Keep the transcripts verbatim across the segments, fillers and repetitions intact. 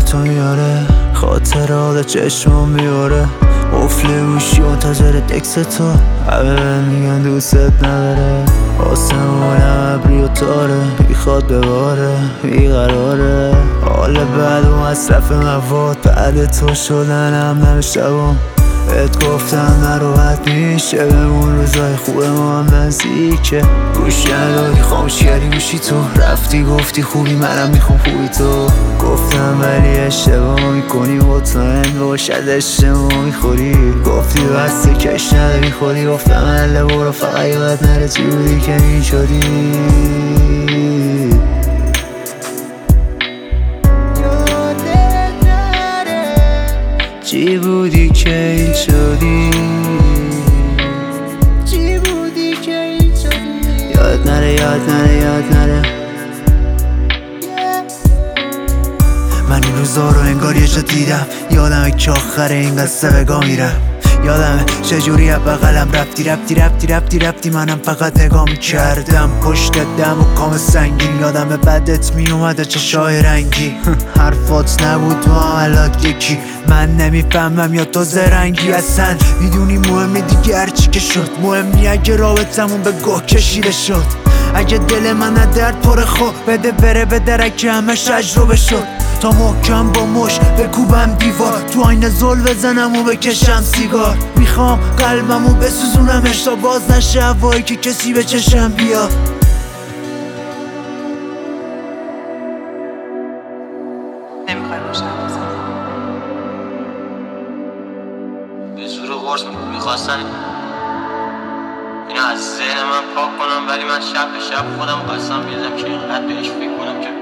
تو میاره، خاطرات چشمم میاره، قفل گوشی منتظر دکس تو، همه میگن دوست نداره، آسمونم ابری و تاره، میخواد بباره بیقراره، حال بعد و مصرف مواد بعد تو شدنم نمیشتم. بهت گفتم نرو بد میشه، بمون روزای خوب ما هم نزدیکه، گوشی نداری خاموش کردی گوشی تو، رفتی گفتی خوبی منم میخوام خوبی تو، گفتم ولی اشتباه میکنی مطمئن باشد اشتباه میخوری، گفتی بسته کش نداری خودی، گفتم اله برو فقط یاد نره چی بودی که میشدی، چی بودی که این شدی، چی بودی که این شدی، یاد نره یاد نره یاد نره. من این روزا رو انگار یه جا دیدم، یادمه که آخر این قصه بگاه میرم، یادمه چجوری از بغلم رفتی رفتی رفتی رفتی رفتی منم فقط نگاه میکردم پشت دم و کام سنگین، یادمه بدت میومده چشای رنگی، حرفات نبود تو عملات یکی، من نمیفهمم یا تو زرنگی، اصلا میدونی مهمه دیگه هرچی که شد، مهمی اگه رابطمون به گوه کشیده شد، اگه دل من درد پر خو بده بره به درک همش تجربه شد، تا محکم با مش بکوبم دیوار، تو آینه زل بزنم و بکشم سیگار، میخوام قلبمو بسوزونمش تا باز نشه هوایی که کسی به چشم بیاد. نمیخوای روشن بزنی به زور قرص میخواستن اینو از ذهن من پاک کنم، ولی من شب به شب خودم قسم میدم که اینقدر بهش فکر کنم که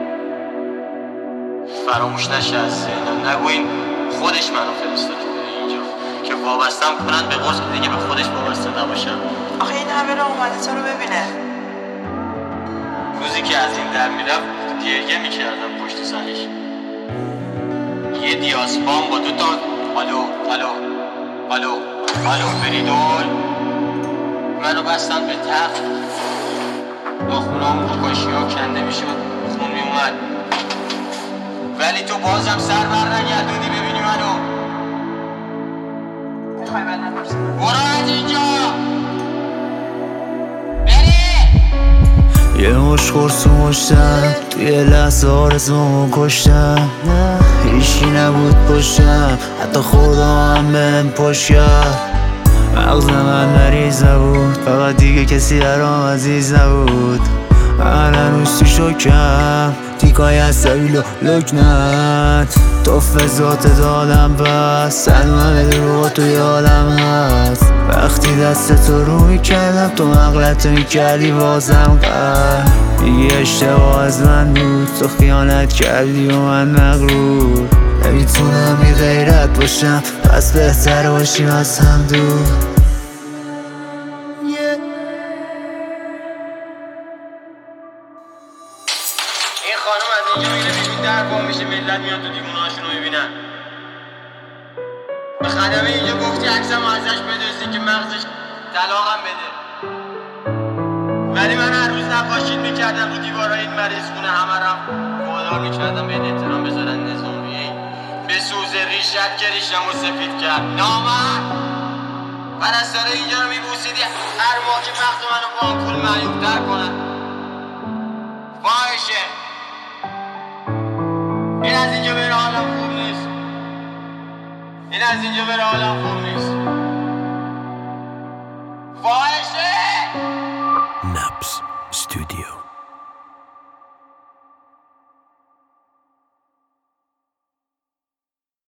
فراموش نشه از ذهنم. نگو این خودش منو فرستاد اینجا که وابستم کنن به قرص دیگه به خودش وابسته نباشم. آخه این همه را اومده تو رو ببینه. روزی که از این در میرفت گریه میکردم پشت سرش، یه دیاسپام با دو تا الو الو الو الو فریدول منو بستن به تخت، ناخونام رو کاشی ها کنده میشد، خون میومد، ولی تو بازم سر بر نگردونی ببینی منو. میخوای من نپرسم برو از اینجا بری. یه مش خورس و مشتم توی لحظه آرزومو کشتم، هیچی نبود پشتم حتی خدا هم بهم پشت کرد، مغز من مریض نبود فقط دیگه کسی برام عزیز نبود، من هنوز تو شکم تیکای عصبی و لکنت، تو فضات دادم بس همه دروغ تو یادم هست، وقتی دست تو رو میکردم تو مغلطه میکردی بازم قهر، میگی اشتباه از من بود تو خیانت کردی و من مغرور، نمیتونم بی غیرت باشم پس بهتر باشیم از هم دور. این خانم از اینجا میره بیرون در با میشه، ملت میاد تو دیوونهاشون رو میبینن. به خدمه اینجا گفتی عکسم ازش بدوزی که مغزش طلاقم بده، ولی من هر روز نقاشید میکردم رو دیوارای این مریض خونه، همه رم وادار میکردم به احترام بذارن نظامیه به سوز ریشت که ریشم رو سفید کرد. نامرد پرستاره اینجا رو میبوسیدی هر ماه که مغز منو با آمپول معیوب‌تر کنن. باشه این از اینجا بره حالم خوب نیست، این از اینجا بره حالم خوب نیست. باشه نبض استودیو.